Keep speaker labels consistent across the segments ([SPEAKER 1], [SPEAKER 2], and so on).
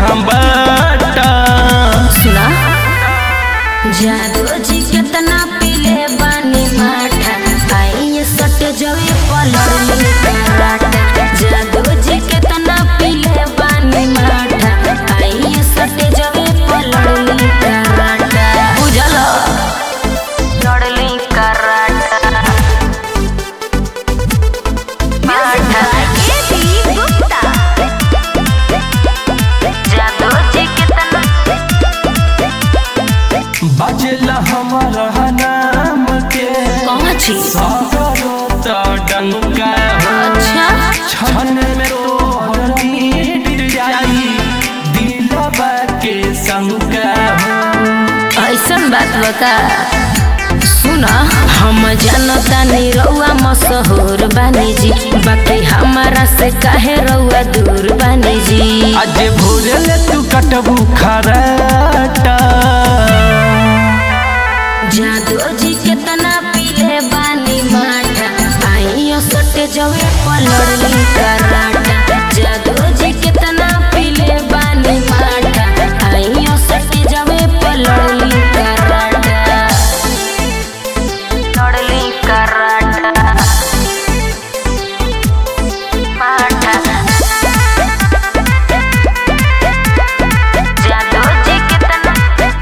[SPEAKER 1] हम बाटा।
[SPEAKER 2] सुना जादू जी कितना पीले बानी माठा आई सट जवे पलड़ली कराटा। जादू जी कितना पीले बानी माठा आई सट जवे पलड़ली कराटा। बुझल लड़ली कराटा माठा के भी गुप्ता। जादू जी कितना
[SPEAKER 1] बजला हमारा नाम के
[SPEAKER 2] कहाँ छी
[SPEAKER 1] सागरो तो डंका हो।
[SPEAKER 2] अच्छा
[SPEAKER 1] छन में तो मिट जाई दिलवा के संगा हो।
[SPEAKER 2] ऐसन बात बता। सुना हम जानता नहीं रउआ मशहूर बानी जी बाकी हमारा से काहे रउआ दूर बानी जी।
[SPEAKER 1] आज भोरले तू कटबू खराटा।
[SPEAKER 2] जादू जी कितना पीले बानी माठा आई सटे जवे पलड़ली कराटा। जादू जी कितना पीले बानी माठा आई सटे जवे पलड़ली कराटा। लड़ली कराटा माठा। जादू जी कितना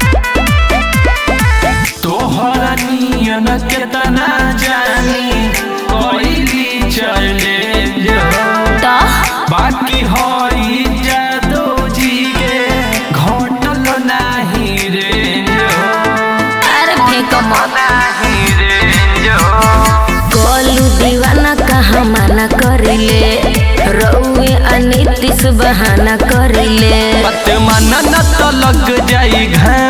[SPEAKER 1] तोहरा नियन केतना जानी कोइली चले जो।
[SPEAKER 2] तो
[SPEAKER 1] बाकी हई जादू जी के घटल नाही रे जो।
[SPEAKER 2] अरे फेंक मत
[SPEAKER 1] नाही रे जो।
[SPEAKER 2] गोलू दीवाना कहाँ मना करिले रउए अनितिस बहाना करिले।
[SPEAKER 1] पत मन न तो लग जाई घर